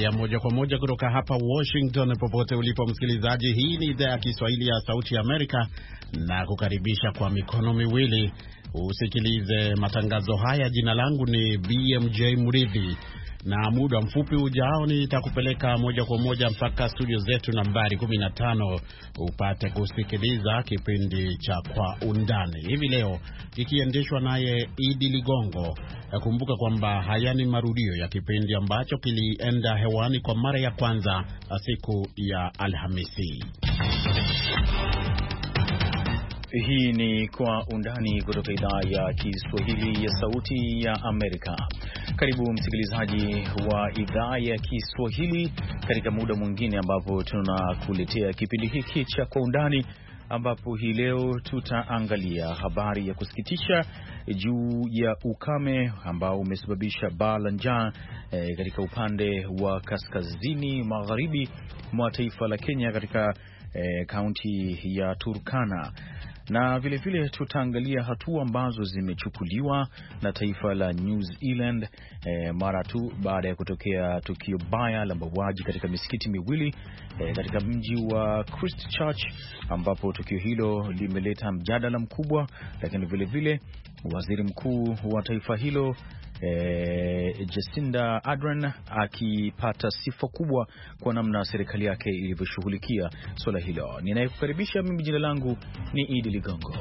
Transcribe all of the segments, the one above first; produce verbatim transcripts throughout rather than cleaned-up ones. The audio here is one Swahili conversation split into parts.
Haya, moja kwa moja kutoka hapa Washington, popote ulipo msikilizaji. Hii ni idhaa ya Kiswahili ya Sauti ya Amerika na kukaribisha kwa mikono miwili usikilize matangazo haya. Jina langu ni B M J Muridhi, na muda mfupi ujao nitakupeleka moja kwa moja mpaka studio zetu nambari kumi na tano upate kusikiliza kipindi cha Kwa Undani. Hivi leo kikiendeshwa naye Idi Ligongo. Kumbuka kwamba haya ni marudio ya kipindi ambacho kilienda hewani kwa mara ya kwanza siku ya Alhamisi. Hii ni Kwa Undani kutoka idhaa ya Kiswahili ya Sauti ya Amerika. Karibu msikilizaji wa idhaa ya Kiswahili katika muda mwingine ambapo tunakuletea kipindi hiki cha Kwa Undani, ambapo hii leo tutaangalia habari ya kusikitisha juu ya ukame ambao umesababisha baa la njaa e, katika upande wa kaskazini magharibi mwa taifa la Kenya katika kaunti e, ya Turkana. Na vile vile tutaangalia hatua ambazo zimechukuliwa na taifa la New Zealand eh, mara tu baada ya kutokea tukio baya la mauaji katika misikiti miwili eh, katika mji wa Christchurch, ambapo tukio hilo limeleta mjadala mkubwa, lakini vile vile waziri mkuu wa taifa hilo E, Jacinda Ardern akipata sifa kubwa kwa namna serikali yake ilivyoshughulikia swala hilo. Ninayekukaribisha mimi, jina langu ni Idi Ligongo.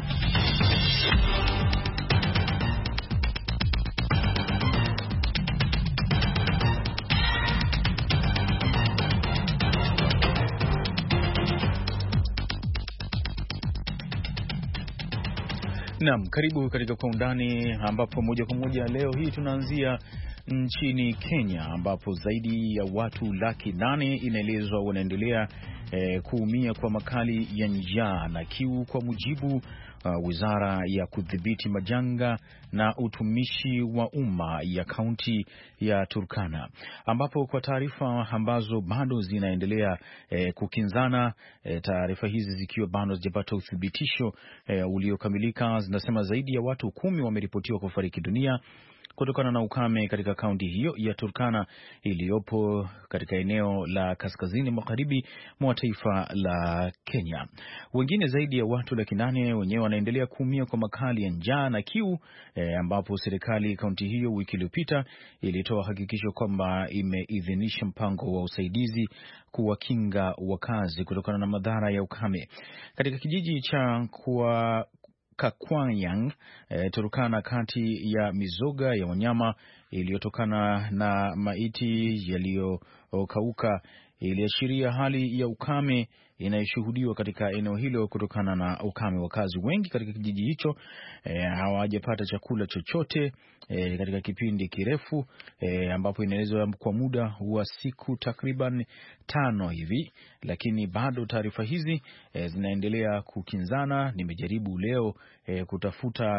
Naam, karibu katika Kwa Undani, ambapo moja kwa moja leo hii tunaanzia nchini Kenya, ambapo zaidi ya watu laki nane inaelezwa wanaendelea eh, kuumia kwa makali ya njaa na kiu, kwa mujibu uh, Wizara ya Kudhibiti Majanga na Utumishi wa Umma ya kaunti ya Turkana, ambapo kwa taarifa ambazo bado zinaendelea eh, kukinzana, eh, taarifa hizi zikiwa bado hazijapata uthibitisho eh, uliokamilika, zinasema zaidi ya watu kumi wameripotiwa kufariki dunia kutokana na ukame katika kaunti hiyo ya Turkana iliyopo katika eneo la kaskazini magharibi mwa taifa la Kenya. Wengine zaidi ya watu laki nane wenyewe wanaendelea kuumia kwa makali ya njaa na kiu, e, ambapo serikali kaunti hiyo wiki iliyopita ilitoa hakikisho kwamba imeidhinisha mpango wa usaidizi kuwakinga wakazi kutokana na madhara ya ukame katika kijiji cha kwa Kakwanyang, e, Turkana, kati ya mizoga ya wanyama iliyotokana na maiti yaliyokauka iliashiria hali ya ukame inayoshuhudiwa katika eneo hilo kutokana na ukame. Wakazi wengi katika kijiji hicho e, hawajapata chakula chochote e, katika kipindi kirefu e, ambapo inaelezwa kwa muda wa siku takriban tano hivi, lakini bado taarifa hizi e, zinaendelea kukinzana. Nimejaribu leo e, kutafuta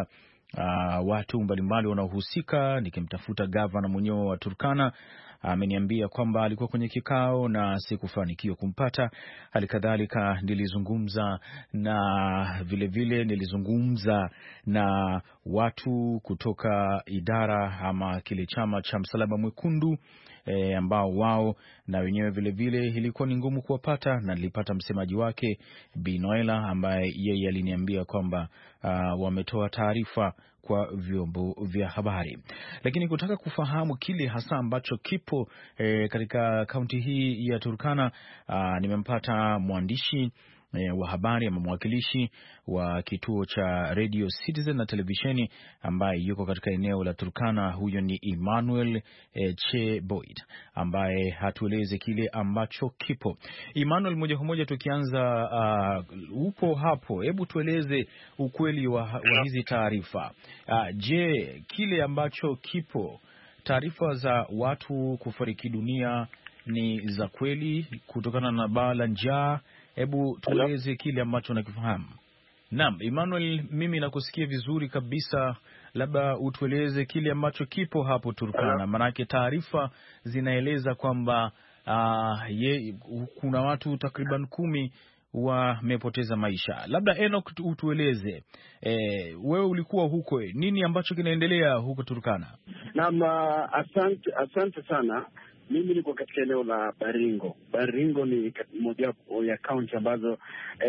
uh, watu mbalimbali wanaohusika, nikimtafuta gavana mwenyewe wa Turkana. Ameniambia kwamba alikuwa kwenye kikao na sikufanikiwa kumpata. Halikadhalika nilizungumza na vile vile nilizungumza na watu kutoka idara ama kile chama cha Msalaba Mwekundu E, ambao wao na wenyewe vile vile ilikuwa ni ngumu kuwapata, na nilipata msemaji wake Bi Noela, ambaye yeye aliniambia kwamba uh, wametoa taarifa kwa vyombo vya habari. Lakini kutaka kufahamu kile hasa ambacho kipo e, katika kaunti hii ya Turkana, uh, nimempata mwandishi E, wa habari ama mwakilishi wa kituo cha Radio Citizen na televisheni ambaye yuko katika eneo la Turkana. Huyo ni Emmanuel e, Cheboit, ambaye hatueleze kile ambacho kipo. Emmanuel, moja kwa moja tukianza, uh, upo hapo, hebu tueleze ukweli wa, wa hizi taarifa. Uh, je, kile ambacho kipo, taarifa za watu kufariki dunia ni za kweli kutokana na baa la njaa? Hebu tueleze kile ambacho unakifahamu. Naam, Emmanuel, mimi nakusikia vizuri kabisa. Labda utueleze kile ambacho kipo hapo Turkana, manake taarifa zinaeleza kwamba uh, ye, kuna watu takriban kumi wamepoteza maisha. Labda Enoch, utueleze e, wewe ulikuwa huko, nini ambacho kinaendelea huko Turkana? Naam, asante asante sana. Mimi niko katika eneo la Baringo. Baringo ni moja ya kaunti ambazo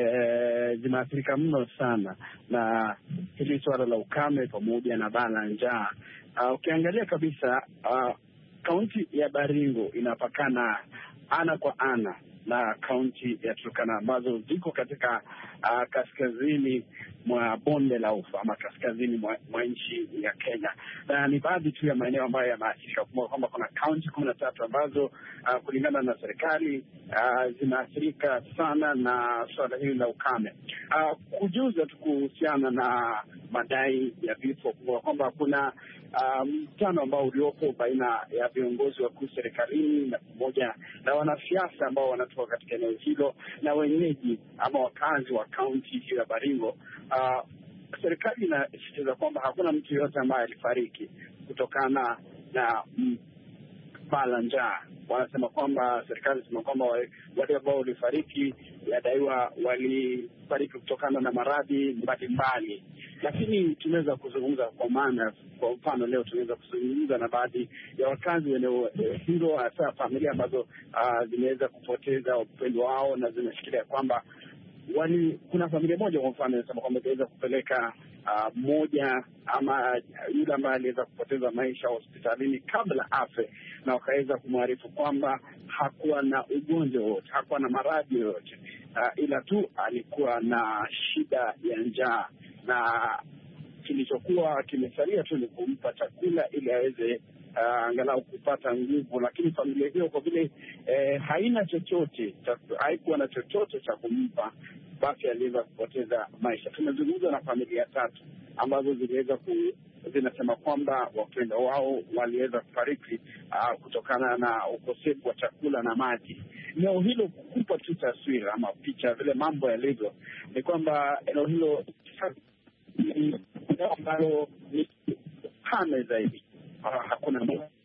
e, zimeathirika mno sana na hili suala la ukame pamoja na baa la njaa. Uh, ukiangalia kabisa uh, kaunti ya Baringo inapakana ana kwa ana na kaunti ya Turkana ambazo ziko katika uh, kaskazini mwa bonde la Ufa ama kaskazini mwa, mwa nchi ya Kenya, na ni baadhi tu ya maeneo ambayo yameathirika. Kumbuka kwamba kuna kaunti kumi na tatu ambazo uh, kulingana na serikali uh, zinaathirika sana na suala hili la ukame. Uh, kujuza tu kuhusiana na madai ya vifo, kumbuka kwamba kuna mkutano um, ambao uliopo baina ya viongozi wakuu serikalini na pamoja na wanasiasa ambao wanatoka katika eneo hilo na wenyeji ama wakazi wa kaunti hiyo ya Baringo. Uh, serikali inasisitiza kwamba hakuna mtu yoyote ambaye alifariki kutokana na baa la njaa. Wanasema kwamba serikali inasema kwamba wale ambao walifariki yadaiwa walifariki kutokana na maradhi mbalimbali, lakini tunaweza kuzungumza kwa maana, kwa mfano leo tunaweza kuzungumza na baadhi ya wakazi wa eneo hilo, hasa familia ambazo uh, zimeweza kupoteza upendo wao na zinashikilia kwamba wali kuna familia moja kwa mfano inasema kwamba itaweza kupeleka uh, moja ama yule ambaye aliweza kupoteza maisha hospitalini kabla afe, na wakaweza kumwarifu kwamba hakuwa na ugonjwa wote, hakuwa na maradhi yoyote, uh, ila tu alikuwa na shida ya njaa, na kilichokuwa kimesalia tu ni kumpa chakula ili aweze Uh, angalau kupata nguvu. Lakini familia hiyo kwa vile eh, haina chochote, haikuwa na chochote cha kumpa, basi aliweza kupoteza maisha. Tumezungumza na familia tatu ambazo ziliweza ku zinasema kwamba wapendwa wao waliweza kufariki uh, kutokana na ukosefu wa chakula na maji. Eneo hilo, kukupa tu taswira ama picha vile mambo yalivyo, ni kwamba eneo hilo ni eneo ambalo ni kame zaidi. Uh, hakuna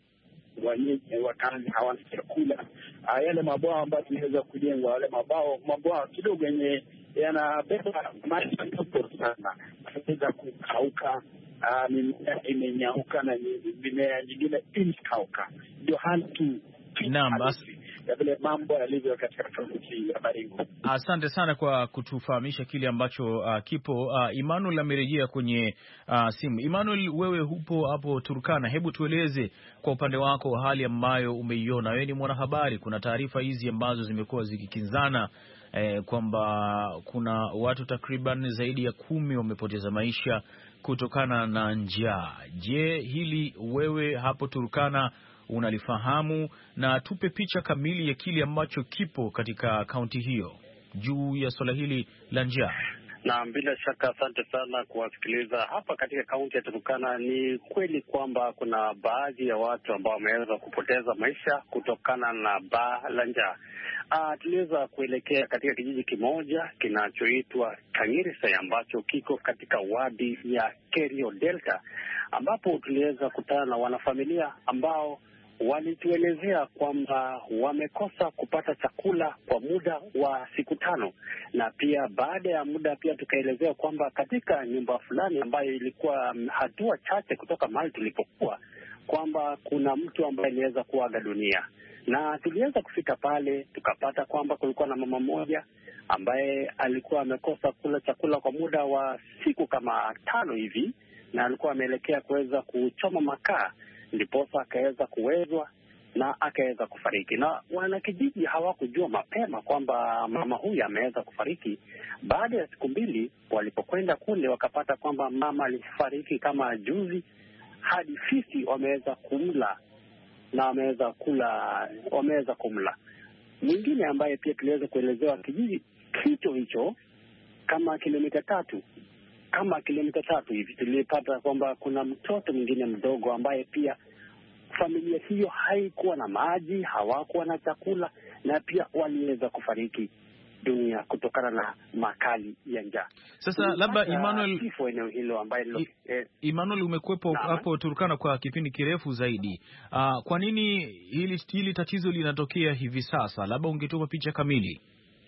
wenyeji wakazi hawana chakula. Uh, yale mabwawa ambayo tunaweza kujengwa, wale mabao mabwawa kidogo yenye yanabeba maji kidogo sana, yanaweza kukauka. Uh, mimea imenyauka na mimea nyingine imekauka. Ndio hali tu naam ya vile mambo yalivyo katika kaunti ya Baringo. Asante sana kwa kutufahamisha kile ambacho uh, kipo. Uh, Emmanuel amerejea kwenye uh, simu. Emmanuel, wewe hupo hapo Turkana, hebu tueleze kwa upande wako hali ambayo umeiona. Wewe ni mwanahabari, kuna taarifa hizi ambazo zimekuwa zikikinzana eh, kwamba kuna watu takriban zaidi ya kumi wamepoteza maisha kutokana na njaa. Je, hili wewe hapo Turkana unalifahamu, na tupe picha kamili ya kile ambacho kipo katika kaunti hiyo juu ya swala hili la njaa? Na bila shaka, asante sana kuwasikiliza. Hapa katika kaunti ya Turkana ni kweli kwamba kuna baadhi ya watu ambao wameweza kupoteza maisha kutokana na baa la njaa. Uh, tuliweza kuelekea katika kijiji kimoja kinachoitwa Kangirisa ambacho kiko katika wadi ya Kerio Delta, ambapo tuliweza kutana na wanafamilia ambao walituelezea kwamba wamekosa kupata chakula kwa muda wa siku tano, na pia baada ya muda pia tukaelezea kwamba katika nyumba fulani ambayo ilikuwa hatua chache kutoka mahali tulipokuwa, kwamba kuna mtu ambaye aliweza kuaga dunia. Na tuliweza kufika pale tukapata kwamba kulikuwa na mama mmoja ambaye alikuwa amekosa kula chakula kwa muda wa siku kama tano hivi, na alikuwa ameelekea kuweza kuchoma makaa, ndiposa akaweza kuwezwa na akaweza kufariki. Na wanakijiji hawakujua mapema kwamba mama huyu ameweza kufariki. Baada ya siku mbili walipokwenda kule, wakapata kwamba mama alifariki kama juzi, hadi fisi wameweza kumla na wameweza kula, wameweza kumla. Mwingine ambaye pia tuliweza kuelezewa kijiji hicho hicho kama kilomita tatu kama kilomita tatu hivi, tulipata kwamba kuna mtoto mwingine mdogo ambaye pia familia hiyo haikuwa na maji, hawakuwa na chakula, na pia waliweza kufariki dunia kutokana na makali ya njaa. Sasa labda Emmanuel, kifo eneo hilo ambaye I, eh, Emmanuel umekuwepo hapo Turkana kwa kipindi kirefu zaidi. Uh, kwa nini hili hili tatizo linatokea hivi sasa? Labda ungetupa picha kamili.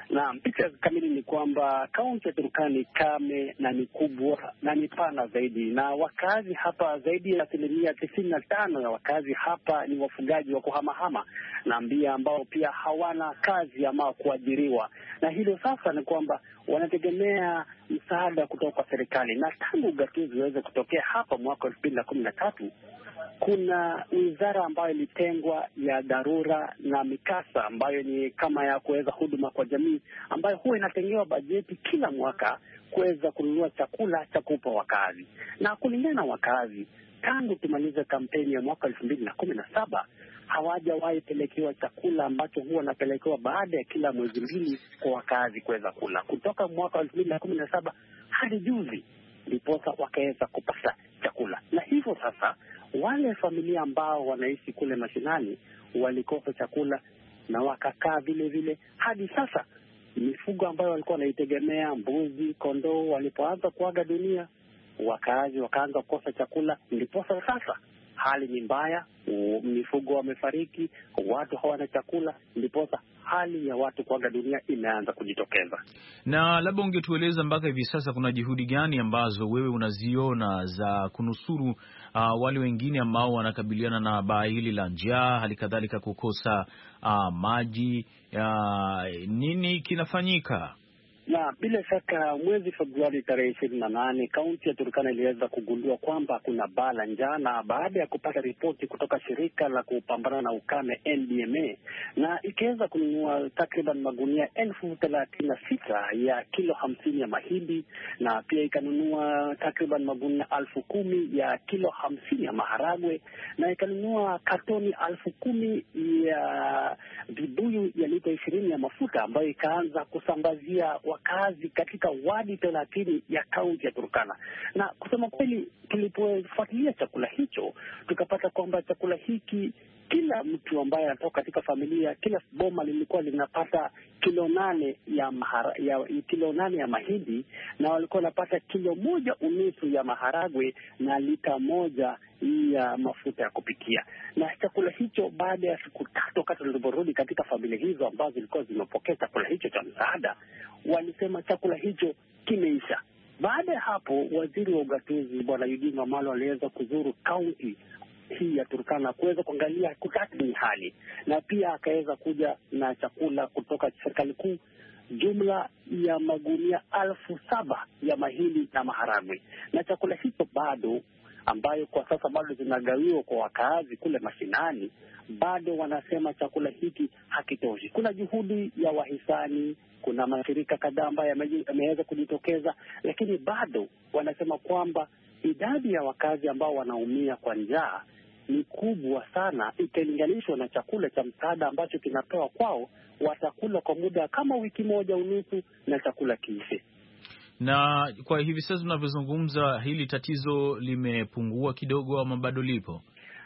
Na picha kamili ni kwamba kaunti ya Turkana ni kame na ni kubwa na ni pana zaidi, na wakazi hapa zaidi ya asilimia tisini na tano ya wakazi hapa ni wafugaji wa kuhamahama na mbia ambao pia hawana kazi ama kuajiriwa, na hilo sasa ni kwamba wanategemea msaada kutoka kwa serikali. Na tangu ugatuzi uweze kutokea hapa mwaka elfu mbili na kumi na tatu kuna wizara ambayo ilitengwa ya dharura na mikasa, ambayo ni kama ya kuweza huduma kwa jamii, ambayo huwa inatengewa bajeti kila mwaka kuweza kununua chakula cha kupa wakazi. Na kulingana na wakazi, tangu tumalize kampeni ya mwaka elfu mbili na kumi na saba hawajawahi pelekewa chakula ambacho huwa napelekewa baada ya kila mwezi mbili kwa wakazi kuweza kula. Kutoka mwaka elfu mbili na kumi na saba hadi juzi ndiposa wakaweza kupata chakula, na hivyo sasa wale familia ambao wanaishi kule mashinani walikosa chakula na wakakaa vile vile hadi sasa. Mifugo ambayo walikuwa wanaitegemea, mbuzi, kondoo, walipoanza kuaga dunia, wakazi wakaanza kukosa chakula, ndiposa sasa hali ni mbaya, mifugo wamefariki, watu hawana chakula, ndiposa hali ya watu kuaga dunia imeanza kujitokeza. Na labda ungetueleza mpaka hivi sasa kuna juhudi gani ambazo wewe unaziona za kunusuru uh, wale wengine ambao wanakabiliana na baa hili la njaa, hali kadhalika kukosa uh, maji, uh, nini kinafanyika? Na bila shaka mwezi Februari tarehe ishirini na nane kaunti ya Turkana iliweza kugundua kwamba kuna baa la njaa, na baada ya kupata ripoti kutoka shirika la kupambana na ukame N D M A, na ikiweza kununua takriban magunia elfu thelathini na sita ya kilo hamsini ya mahindi, na pia ikanunua takriban magunia elfu kumi ya kilo hamsini ya maharagwe, na ikanunua katoni elfu kumi ya vibuyu ya lita ishirini ya mafuta, ambayo ikaanza kusambazia wakazi katika wadi thelathini ya kaunti ya Turkana. Na kusema kweli, tulipofuatilia chakula hicho tukapata kwamba chakula hiki, kila mtu ambaye anatoka katika familia, kila boma lilikuwa linapata kilo nane ya, mahara, ya kilo nane ya mahindi, na walikuwa wanapata kilo moja unusu ya maharagwe na lita moja ya mafuta ya kupikia. Na chakula hicho baada ya siku tatu wakati tuliporudi katika familia hizo ambazo zilikuwa zimepokea chakula hicho cha msaada, walisema chakula hicho kimeisha. Baada ya hapo, waziri wa ugatuzi Bwana Eugene Wamalwa aliweza kuzuru kaunti hii ya Turkana kuweza kuangalia, kutathmini hali, na pia akaweza kuja na chakula kutoka serikali kuu, jumla ya magunia elfu saba ya mahindi na maharagwe. Na chakula hicho bado, ambayo kwa sasa bado zinagawiwa kwa wakaazi kule mashinani, bado wanasema chakula hiki hakitoshi. Kuna juhudi ya wahisani, kuna mashirika kadhaa ambayo yameweza kujitokeza, lakini bado wanasema kwamba idadi ya wakazi ambao wanaumia kwa njaa ni kubwa sana ikilinganishwa na chakula cha msaada ambacho kinatoa kwao. Watakula kwa muda kama wiki moja unusu na chakula kiishe. Na kwa hivi sasa tunavyozungumza, hili tatizo limepungua kidogo ama bado lipo?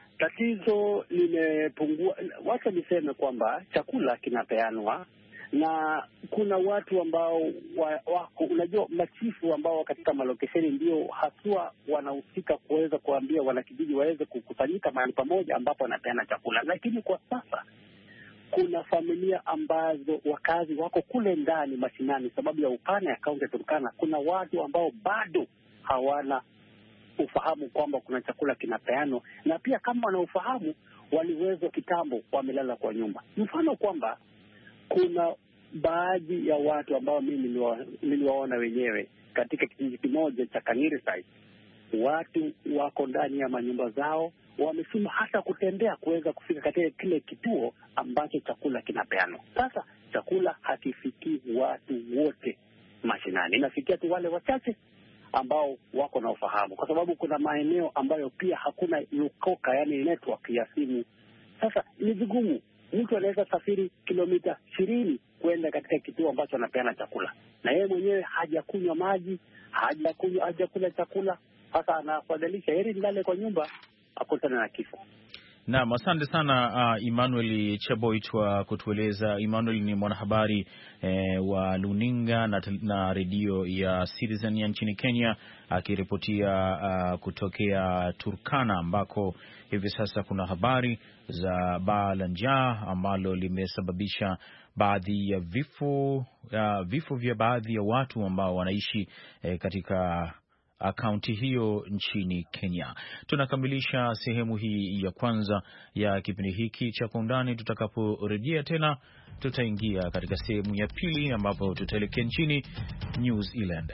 Tatizo limepungua. Wacha niseme kwamba chakula kinapeanwa, na kuna watu ambao wako, unajua machifu ambao katika malokesheni ndio haswa wanahusika kuweza kuambia wanakijiji waweze kukusanyika mahali pamoja ambapo wanapeana chakula. Lakini kwa sasa kuna familia ambazo wakazi wako kule ndani mashinani, sababu ya upana ya kaunti ya Turkana. Kuna watu ambao bado hawana ufahamu kwamba kuna chakula kinapeanwa, na pia kama wana ufahamu waliweza kitambo wamelala kwa nyumba. Mfano kwamba kuna baadhi ya watu ambao mimi niliwaona wenyewe katika kijiji kimoja cha Kangirisai, watu wako ndani ya manyumba zao, wamesema hata kutembea kuweza kufika katika kile kituo ambacho chakula kinapeanwa. Sasa chakula hakifikii watu wote mashinani, inafikia tu wale wachache ambao wako na ufahamu, kwa sababu kuna maeneo ambayo pia hakuna lukoka, yani network ya simu. Sasa ni vigumu, mtu anaweza safiri kilomita ishirini kwenda katika kituo ambacho anapeana chakula, na yeye mwenyewe hajakunywa maji, hajakunywa hajakula chakula. Sasa anafadhalisha heri ndale kwa nyumba akutane na kifo. Naam, asante sana uh, Emmanuel Chaboit kwa kutueleza. Emmanuel ni mwanahabari eh, wa luninga na, na redio ya Citizen ya nchini Kenya, akiripotia uh, kutokea Turkana ambako hivi sasa kuna habari za baa la njaa ambalo limesababisha baadhi ya vifo uh, vifo vya baadhi ya watu ambao wanaishi eh, katika akaunti hiyo nchini Kenya. Tunakamilisha sehemu hii ya kwanza ya kipindi hiki cha Kwa Undani. Tutakaporejea tena, tutaingia katika sehemu ya pili ambapo tutaelekea nchini New Zealand.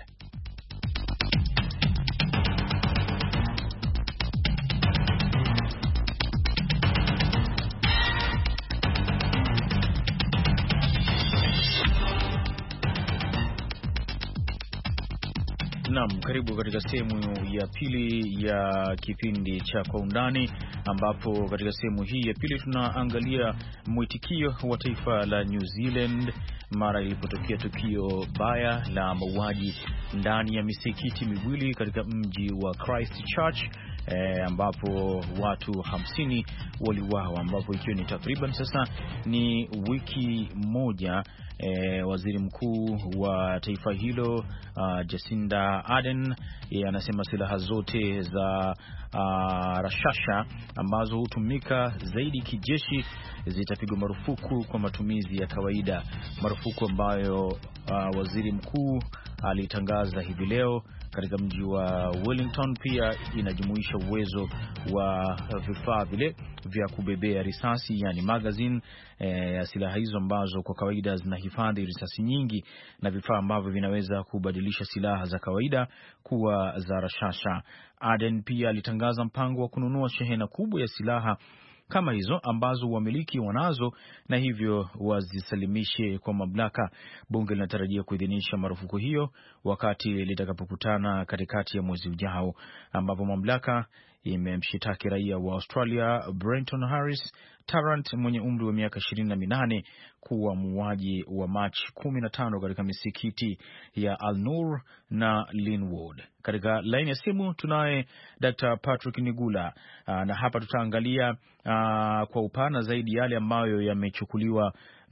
Naam, karibu katika sehemu ya pili ya kipindi cha Kwa Undani, ambapo katika sehemu hii ya pili tunaangalia mwitikio wa taifa la New Zealand mara ilipotokea tukio baya la mauaji ndani ya misikiti miwili katika mji wa Christchurch, E, ambapo watu hamsini waliuawa, ambapo ikiwa ni takriban sasa ni wiki moja. E, waziri mkuu wa taifa hilo uh, Jacinda Ardern anasema silaha zote za uh, rashasha ambazo hutumika zaidi kijeshi zitapigwa marufuku kwa matumizi ya kawaida, marufuku ambayo uh, waziri mkuu alitangaza hivi leo katika mji wa Wellington. Pia inajumuisha uwezo wa vifaa vile vya kubebea risasi, yani magazine ya e, silaha hizo ambazo kwa kawaida zinahifadhi risasi nyingi na vifaa ambavyo vinaweza kubadilisha silaha za kawaida kuwa za rashasha. Aden pia alitangaza mpango wa kununua shehena kubwa ya silaha kama hizo ambazo wamiliki wanazo na hivyo wazisalimishe kwa mamlaka. Bunge linatarajia kuidhinisha marufuku hiyo wakati litakapokutana katikati ya mwezi ujao, ambapo mamlaka imemshitaki raia wa Australia Brenton Harris Tarrant mwenye umri wa miaka ishirini na minane kuwa muuaji wa Machi kumi na tano katika misikiti ya Al-Nur na Linwood. Katika laini ya simu tunaye Daktari Patrick Nigula, na hapa tutaangalia uh, kwa upana zaidi yale ambayo yamechukuliwa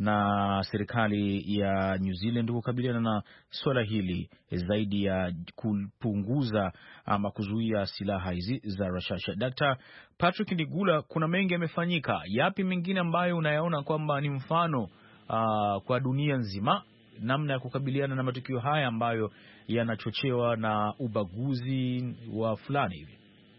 na serikali ya New Zealand kukabiliana na swala hili zaidi ya kupunguza ama kuzuia silaha hizi za rashasha. Daktari Patrick Nigula, kuna mengi yamefanyika, yapi mengine ambayo unayaona kwamba ni mfano uh, kwa dunia nzima namna ya kukabiliana na matukio haya ambayo yanachochewa na ubaguzi wa fulani hivi?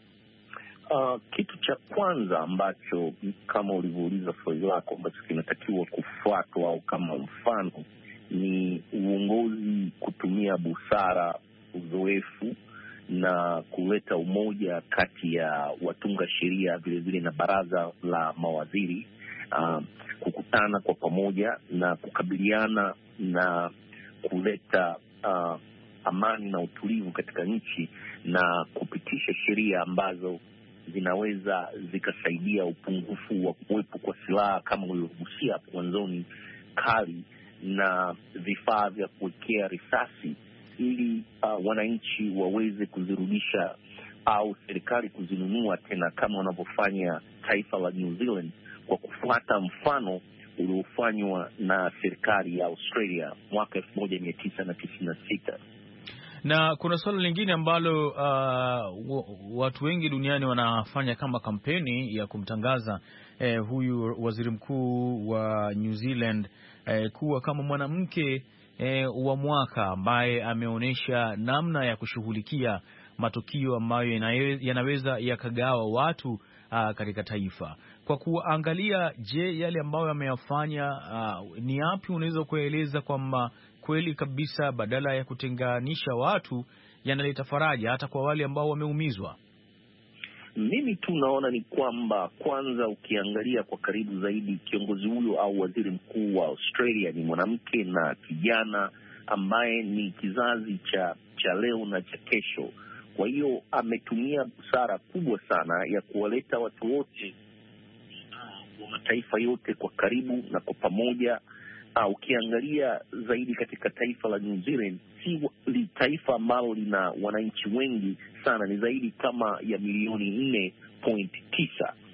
Uh, kitu cha kwanza ambacho kama ulivyouliza swali lako ambacho kinatakiwa kufuatwa au kama mfano ni uongozi kutumia busara, uzoefu na kuleta umoja kati ya watunga sheria vile vile na baraza la mawaziri, uh, kukutana kwa pamoja na kukabiliana na kuleta uh, amani na utulivu katika nchi na kupitisha sheria ambazo zinaweza zikasaidia upungufu wa kuwepo kwa silaha kama ulivyogusia hapo mwanzoni, kali na vifaa vya kuwekea risasi, ili uh, wananchi waweze kuzirudisha au serikali kuzinunua tena kama wanavyofanya taifa la New Zealand kwa kufuata mfano uliofanywa na serikali ya Australia mwaka elfu moja mia tisa na tisini na sita. Na kuna swala lingine ambalo uh, watu wengi duniani wanafanya kama kampeni ya kumtangaza eh, huyu waziri mkuu wa New Zealand eh, kuwa kama mwanamke eh, wa mwaka ambaye ameonyesha namna ya kushughulikia matukio ambayo yanaweza yakagawa watu uh, katika taifa. Kwa kuangalia, je, yale ambayo ameyafanya uh, ni yapi unaweza kueleza kwamba kweli kabisa badala ya kutenganisha watu yanaleta faraja hata kwa wale ambao wameumizwa? Mimi tu naona ni kwamba kwanza, ukiangalia kwa karibu zaidi, kiongozi huyo au waziri mkuu wa Australia ni mwanamke na kijana ambaye ni kizazi cha cha leo na cha kesho. Kwa hiyo ametumia busara kubwa sana ya kuwaleta watu wote wa mataifa yote kwa karibu na kwa pamoja. Uh, ukiangalia zaidi katika taifa la New Zealand, si li taifa ambalo lina wananchi wengi sana, ni zaidi kama ya milioni nne point tisa.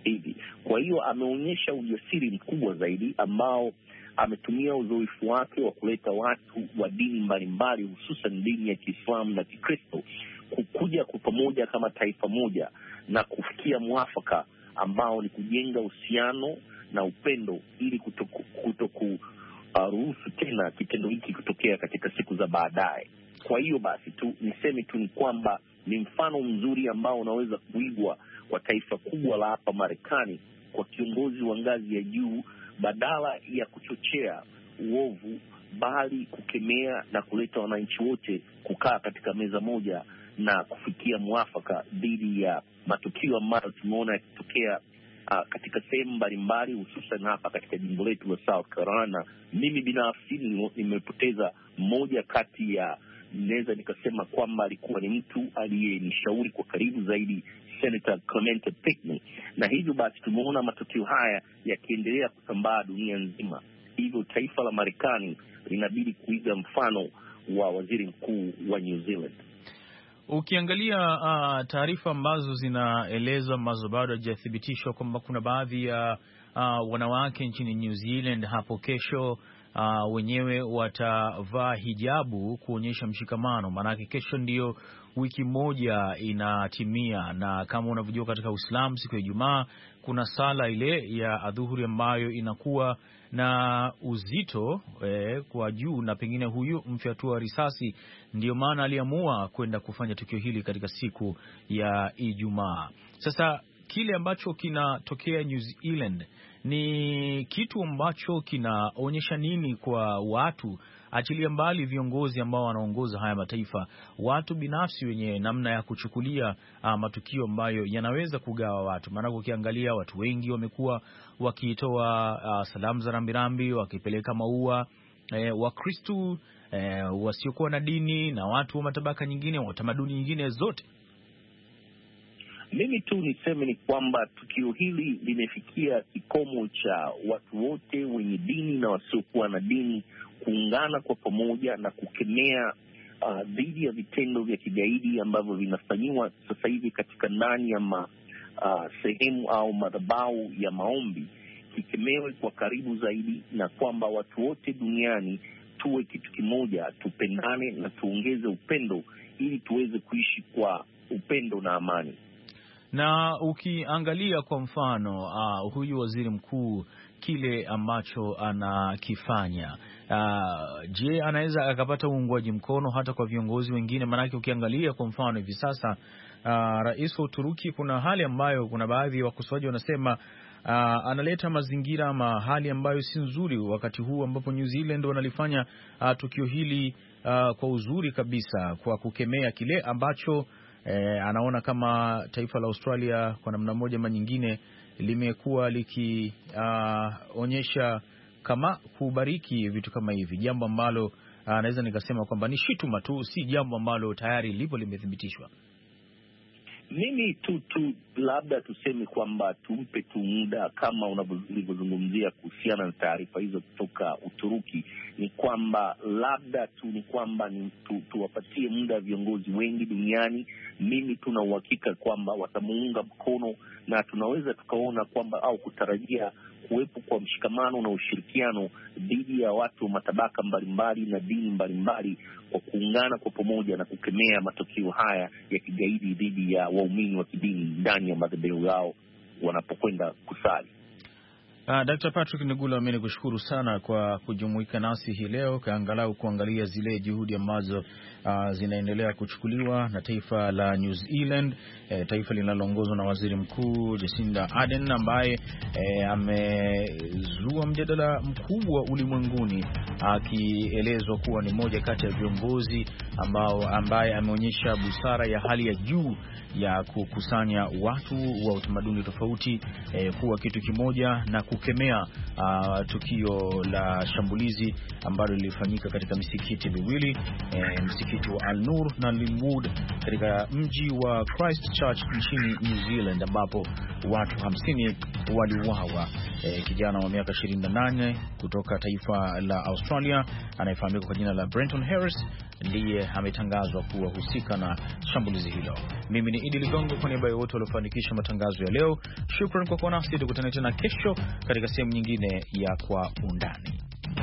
hivi. Kwa hiyo ameonyesha ujasiri mkubwa zaidi ambao ametumia uzoefu wake wa kuleta watu wa dini mbalimbali, hususan dini ya Kiislamu na Kikristo, kukuja kwa pamoja kama taifa moja na kufikia mwafaka ambao ni kujenga uhusiano na upendo ili kutoku, kutoku uh, ruhusu tena kitendo hiki kutokea katika siku za baadaye. Kwa hiyo basi tu niseme tu ni kwamba ni mfano mzuri ambao unaweza kuigwa kwa taifa kubwa la hapa Marekani, kwa kiongozi wa ngazi ya juu, badala ya kuchochea uovu, bali kukemea na kuleta wananchi wote kukaa katika meza moja na kufikia mwafaka dhidi ya matukio ambayo tumeona yakitokea uh, katika sehemu mbalimbali, hususan hapa katika jimbo letu la South Carolina. Mimi binafsi nimepoteza mmoja kati ya, naweza nikasema kwamba alikuwa ni mtu aliyenishauri kwa karibu zaidi, Senator Clemente Pinckney, na hivyo basi tumeona matukio haya yakiendelea kusambaa dunia nzima. Hivyo taifa la Marekani linabidi kuiga mfano wa waziri mkuu wa New Zealand. Ukiangalia uh, taarifa ambazo zinaelezwa ambazo bado hazijathibitishwa kwamba kuna baadhi ya uh, wanawake nchini New Zealand hapo kesho uh, wenyewe watavaa hijabu kuonyesha mshikamano, maanake kesho ndio wiki moja inatimia, na kama unavyojua katika Uislamu siku ya Ijumaa kuna sala ile ya adhuhuri ambayo inakuwa na uzito eh, kwa juu, na pengine huyu mfyatua risasi ndio maana aliamua kwenda kufanya tukio hili katika siku ya Ijumaa. Sasa kile ambacho kinatokea New Zealand ni kitu ambacho kinaonyesha nini kwa watu, achilia mbali viongozi ambao wanaongoza haya mataifa, watu binafsi wenye namna ya kuchukulia uh, matukio ambayo yanaweza kugawa watu. Maana ukiangalia watu wengi wamekuwa wakitoa uh, salamu za rambirambi, wakipeleka maua, eh, Wakristo, eh, wasiokuwa na dini na watu wa matabaka nyingine, wa tamaduni nyingine zote. Mimi tu niseme ni kwamba tukio hili limefikia kikomo cha watu wote wenye dini na wasiokuwa na dini kuungana kwa pamoja na kukemea uh, dhidi ya vitendo vya kigaidi ambavyo vinafanyiwa sasa hivi katika ndani ya ma, uh, sehemu au madhabahu ya maombi, kikemewe kwa karibu zaidi, na kwamba watu wote duniani tuwe kitu kimoja, tupendane na tuongeze upendo ili tuweze kuishi kwa upendo na amani. Na ukiangalia kwa mfano uh, huyu waziri mkuu kile ambacho anakifanya, uh, je, anaweza akapata uungwaji mkono hata kwa viongozi wengine? Maanake ukiangalia kwa mfano hivi sasa uh, rais wa Uturuki, kuna hali ambayo kuna baadhi ya wakosoaji wanasema uh, analeta mazingira ama hali ambayo si nzuri, wakati huu ambapo New Zealand wanalifanya uh, tukio hili uh, kwa uzuri kabisa, kwa kukemea kile ambacho Eh, anaona kama taifa la Australia kwa namna moja ama nyingine limekuwa likionyesha uh, kama kubariki vitu kama hivi, jambo ambalo uh, naweza nikasema kwamba ni shutuma tu, si jambo ambalo tayari lipo limethibitishwa. Mimi tu tu labda tuseme kwamba tumpe tu muda, kama unavyozungumzia kuhusiana na taarifa hizo kutoka Uturuki, ni kwamba labda tu ni kwamba ni tu, tuwapatie muda viongozi wengi duniani. Mimi tuna uhakika kwamba watamuunga mkono, na tunaweza tukaona kwamba au kutarajia kuwepo kwa mshikamano na ushirikiano dhidi ya watu wa matabaka mbalimbali na dini mbalimbali, kwa kuungana kwa pamoja na kukemea matukio haya ya kigaidi dhidi ya waumini wa kidini ndani ya madhabahu yao wanapokwenda kusali. Uh, Doctor Patrick Nigula, mimi nikushukuru sana kwa kujumuika nasi hii leo, kaangalau kuangalia zile juhudi ambazo uh, zinaendelea kuchukuliwa na taifa la New Zealand, eh, taifa linaloongozwa na Waziri Mkuu Jacinda Ardern, ambaye eh, amezua mjadala mkubwa ulimwenguni, akielezwa uh, kuwa ni moja kati ya viongozi ambao ambaye ameonyesha busara ya hali ya juu ya kukusanya watu wa utamaduni tofauti eh, kuwa kitu kimoja na kukemea uh, tukio la shambulizi ambalo lilifanyika katika misikiti miwili, eh, msikiti wa Al-Nur na Linwood katika mji wa Christchurch nchini New Zealand, ambapo watu hamsini waliuawa. Eh, kijana wa miaka ishirini na nane kutoka taifa la Australia anayefahamika kwa jina la Brenton Harris ndiye ametangazwa kuwa husika na shambulizi hilo. Mimi ni Idi Ligongo, kwa niaba ya wote waliofanikisha matangazo ya leo. Shukrani kwa kuwa nasi, tukutane tena kesho katika sehemu nyingine ya Kwa Undani.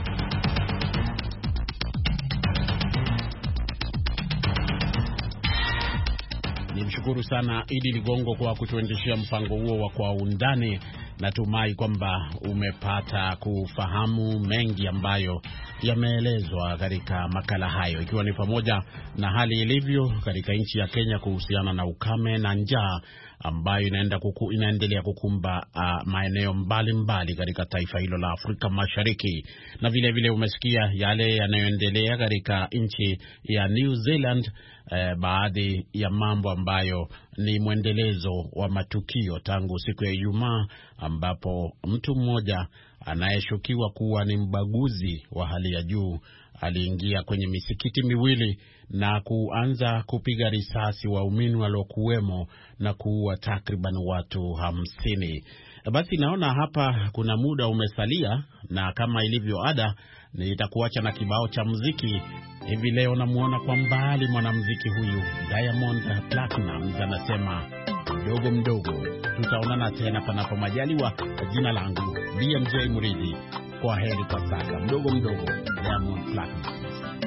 Nimshukuru sana Idi Ligongo kwa kutuendeshea mpango huo wa Kwa Undani. Natumai kwamba umepata kufahamu mengi ambayo yameelezwa katika makala hayo, ikiwa ni pamoja na hali ilivyo katika nchi ya Kenya kuhusiana na ukame na njaa ambayo inaenda kuku, inaendelea kukumba uh, maeneo mbalimbali katika taifa hilo la Afrika Mashariki. Na vile vile umesikia yale yanayoendelea katika nchi ya New Zealand, eh, baadhi ya mambo ambayo ni mwendelezo wa matukio tangu siku ya Ijumaa, ambapo mtu mmoja anayeshukiwa kuwa ni mbaguzi wa hali ya juu aliingia kwenye misikiti miwili na kuanza kupiga risasi waumini waliokuwemo na kuua takriban watu hamsini. Basi naona hapa kuna muda umesalia, na kama ilivyo ada nitakuacha na kibao cha muziki. Hivi leo namuona kwa mbali mwanamuziki huyu Diamond Platnumz, anasema mdogo mdogo. Tutaonana tena panapo majaliwa. Jina langu B M J Muridhi. Kwa heri kwa sasa. Mdogo mdogo, Diamond Platnumz.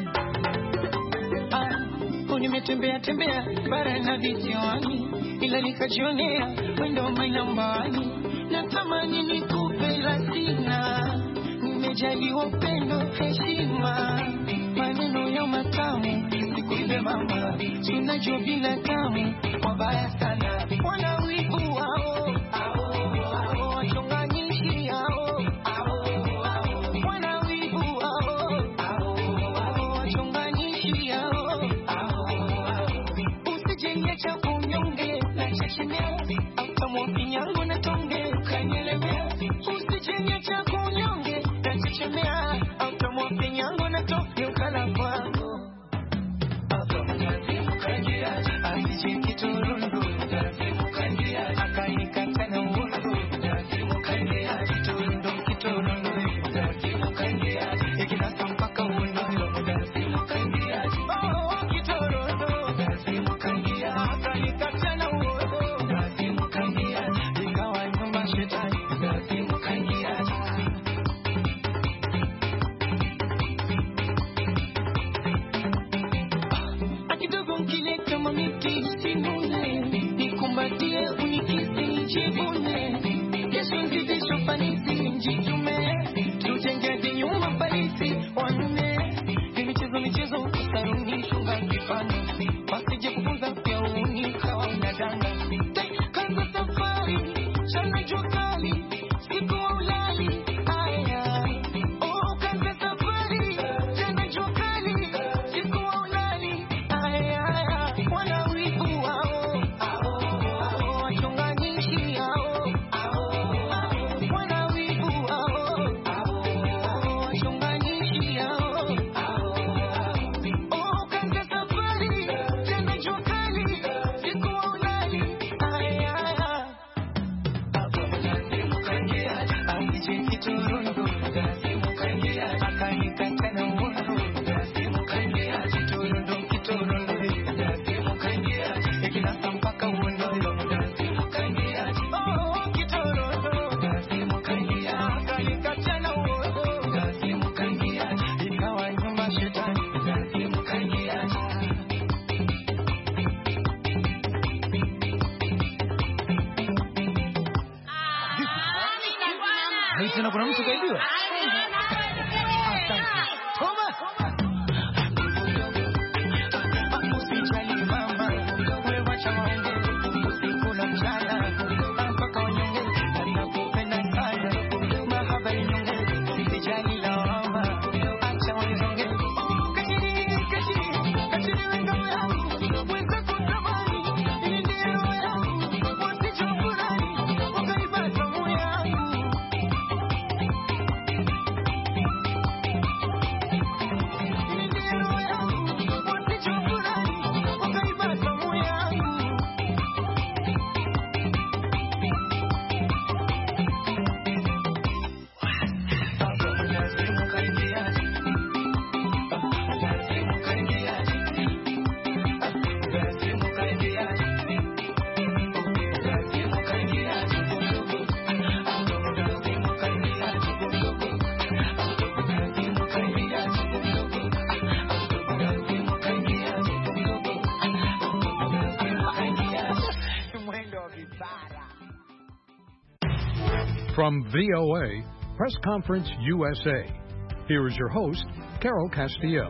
Ah, nimetembea tembea bara na visiwani, ila nikajionea wendo mainambani. Natamani nikupe lazima, nimejaliwa upendo, heshima, maneno ya matamu, nikuibe mama, tunajua bila tamu, wabaya sana, wana wivu wao, ao, wachonganishi hao, wana wivu wao, ao, wachonganishi hao, usijenge cha kunyonge na chachimea, autamwa kinyango na tonge, ukanyelemea, usijenge cha kunyonge na chachimea, autamwa kinyango na tonge, ukala kwangu. Tena kuna mtu kaibiwa. From V O A, Press Conference U S A, here is your host, Carol Castillo.